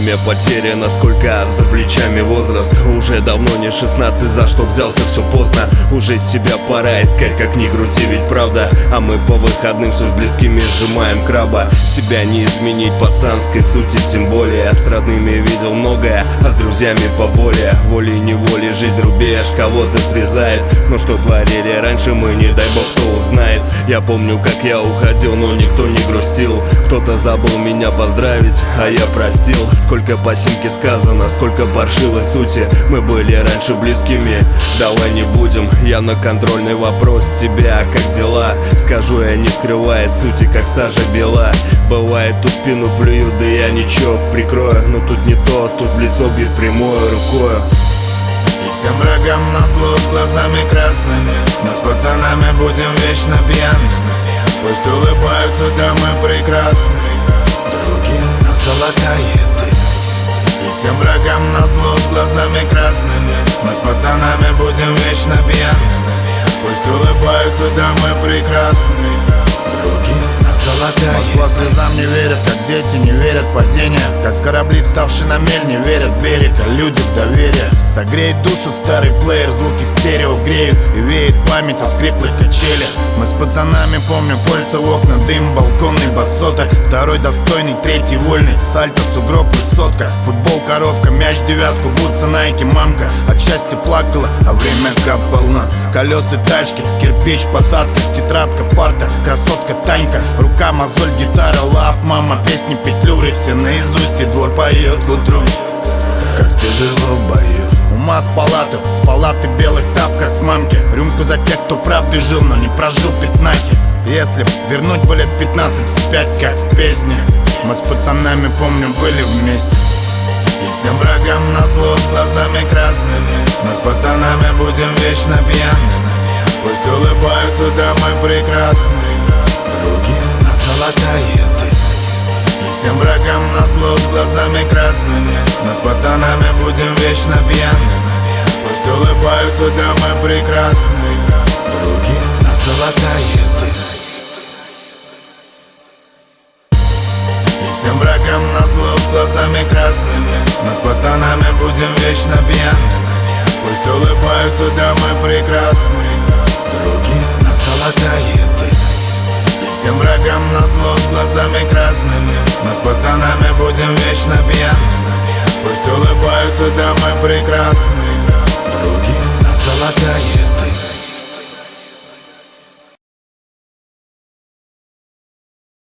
время потеряно, сколько за плечами возраст. Уже давно не 16, за что взялся, все поздно. Уже себя пора искать, как ни крути, ведь правда. А мы по выходным все с близкими сжимаем краба. Себя не изменить пацанской сути, тем более. Я с родными видел многое, а с друзьями поболее. Волей-неволей жизнь рубеж кого-то срезает. Но что творили раньше мы, не дай бог кто узнает. Я помню, как я уходил, но никто не грустил. Кто-то забыл меня поздравить, а я простил. Сколько по симке сказано, сколько паршивой сути. Мы были раньше близкими, давай не будем. Я на контрольный вопрос тебя, как дела? Скажу я, не скрывая сути, как сажа бела. Бывает, тут спину плюют, да я ничего прикрою. Но тут не то, тут в лицо бьет прямой рукою. И всем врагам назло с глазами красными, но с пацанами будем вечно пьяными. Пусть улыбаются, да мы прекрасны, другим нас золотая ты. И всем врагам назло с глазами красными, мы с пацанами будем вечно пьяными. Пусть улыбаются, да мы прекрасны, другим нас золотая. Москва слезам не верят, как дети не верят падения. Как корабли, вставшие на мель, не верят берег, а люди в доверие. Согреет душу старый плеер, звуки стерео греют. И веет память о скриплых качелях. Мы с пацанами, помню, кольца в окна, дым, балконный басота. Второй достойный, третий вольный, сальто, сугроб, высотка. Футбол, коробка, мяч, девятку, бутсы, найки, мамка. От счастья плакала, а время капало. Колеса тачки, кирпич, посадка, тетрадка, парта, красотка Танька. Рука, мозоль, гитара, лав, мама, песни, петлюры. Все наизусть, и двор поет к утру. Как тяжело в бою. Ума с палаты в белых тапках к мамке. Рюмку за тех, кто правдой жил, но не прожил пятнахи. Если вернуть бы лет 15 вспять, как в песне. Мы с пацанами, помню, были вместе. И всем врагам назло с глазами красными, но с пацанами будем вечно пьяными. Пусть улыбаются, да мы прекрасны, другим нас золотая ты. И всем врагам назло с глазами красными, но с пацанами будем вечно пьяными. Пусть улыбаются, да мы прекрасны, другим нас золотая ты. И всем врагам назло с глазами красными, но с пацанами будем вечно пьяными. Пусть улыбаются, да мы прекрасны, другим нас золотая ты. И всем врагам назло с глазами красными, но с пацанами будем вечно пьяными. Пусть улыбаются, да мы прекрасны,